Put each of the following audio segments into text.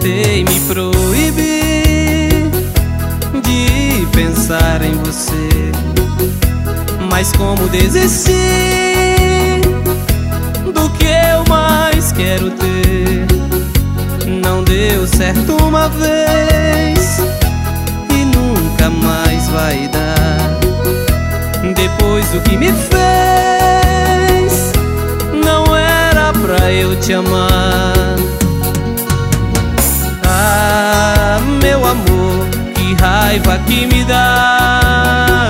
Tentei me proibir de pensar em você, mas como desistir do que eu mais quero ter? Não deu certo uma vez e nunca mais vai dar. Depois do que me fez, não era pra eu te amar. Ah, meu amor, que raiva que me dá.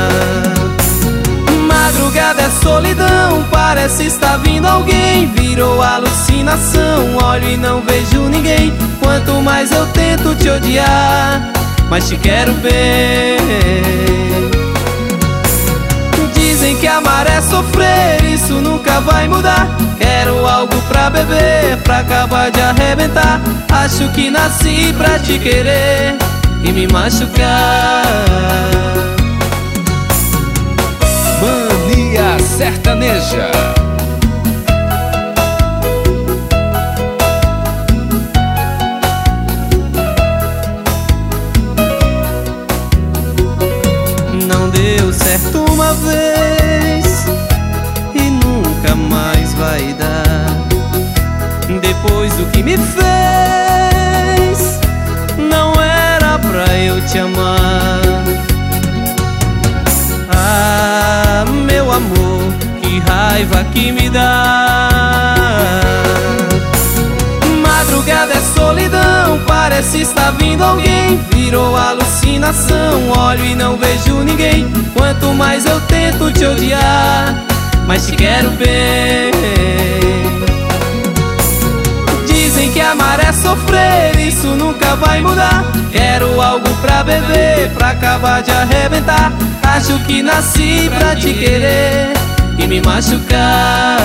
Madrugada é solidão, parece estar vindo alguém. Virou alucinação, olho e não vejo ninguém. Quanto mais eu tento te odiar, mas te quero bem. Dizem que amar é sofrer, isso nunca vai mudar. Quero algo pra beber, pra acabar de arrebentar. Acho que nasci pra te querer e me machucar. Mania Sertaneja. Não deu certo uma vez e nunca mais vai dar. Depois do que me fez, não era pra eu te amar. Ah, meu amor, que raiva que me dá. Madrugada é solidão, parece estar vindo alguém. Virou alucinação, olho e não vejo ninguém. Quanto mais eu tento te odiar, mas te quero bem. Dizem que amar é sofrer, isso nunca vai mudar. Quero algo pra beber, pra acabar de arrebentar. Acho que nasci pra te querer e me machucar.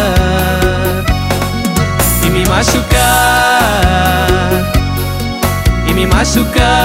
E me machucar. E me machucar.